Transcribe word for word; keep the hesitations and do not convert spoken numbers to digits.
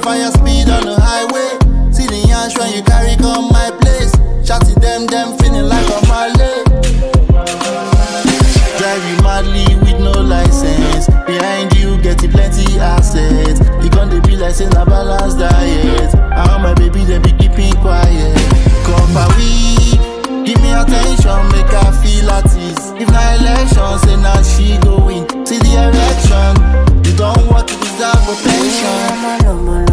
fire speed on the highway. See the yansh when you carry come my place. Shotty them, them feeling like a Malay. Drive you madly with no license. Behind you getting plenty assets. You gonna be like saying a balanced diet. I want my baby them be keeping quiet. Come by we, give me attention, make her feel at ease. If not election, say now she go win. See the erection, you don't want to deserve a pension.